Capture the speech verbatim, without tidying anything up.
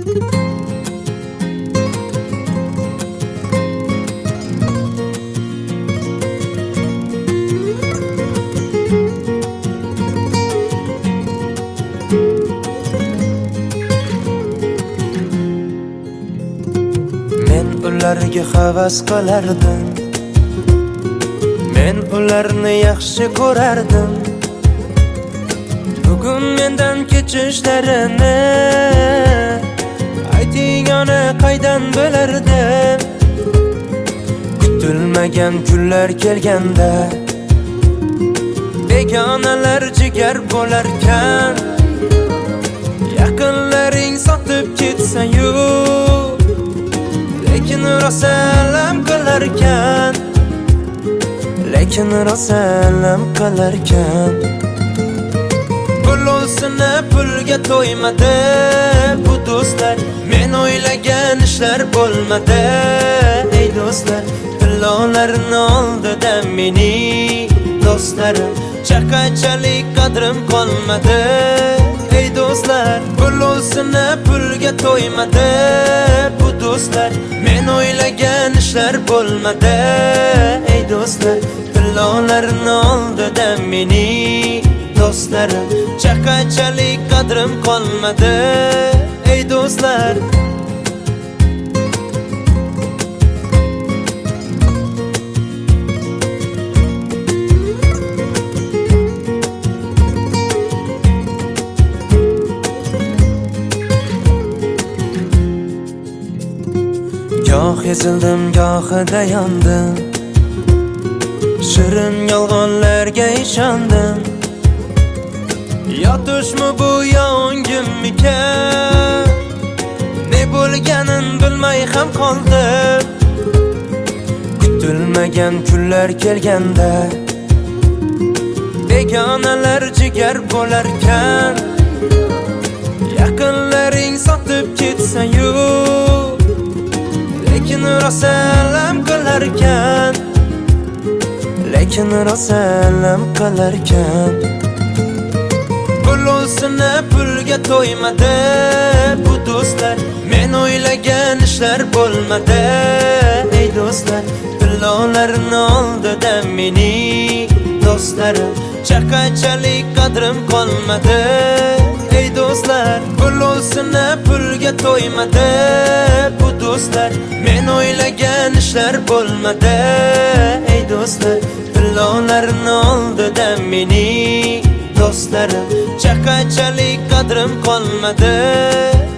Men ularga havas qilardim, men ularni yaxshi ko'rardim. Bugun mendan kechishlarini ayting, ona qaydan bilardim. Kutilmagan kunlar kelganda begonalar jigar bo'larkan, yaqinlaring sotib ketsa-yu, lekin rosa alam qilarkan, lekin rosa alam qilarkan. Pulosini pulga to'ymadi bu do'stlar, men o'ylagan ishlar bo'lmadi. Ey do'stlar, tillolarni oldida mening do'stlarim, chaqachalik qadrim qolmadi. Ey do'stlar, pulosini pulga to'ymadi bu do'stlar, men o'ylagan ishlar bo'lmadi. Ey do'stlar, tillolarni oldida mening do'stlarim, chaqachalik qadrim qolmadi. Ey do'stlar, goh ezildim, gohida yondim, shirin yolg'onlarga ishondim. Yotishmi bu yo o'ngimmikan, ne bo'lganin bilmay ham qoldim. Kutilmagan kunlar kelganda begonalar jigar bo'larkan, yaqinlaring sotib ketsa-yu, lekin rosa alam qilarkan, lekin rosa alam qilarkan. Pulosini pulga to'ymadi bu do'stlar, men o'ylagan ishlar bo'lmadi. Ey do'stlar, tillolarni oldida mening do'stlarim, chaqachalik qadrim qolmadi. Ey do'stlar, pulosini pulga to'ymadi bu do'stlar, men o'ylagan ishlar bo'lmadi. Ey do'stlar, tillolarni oldida mening do'stlarim, chaqachalik qadrim qolmadi.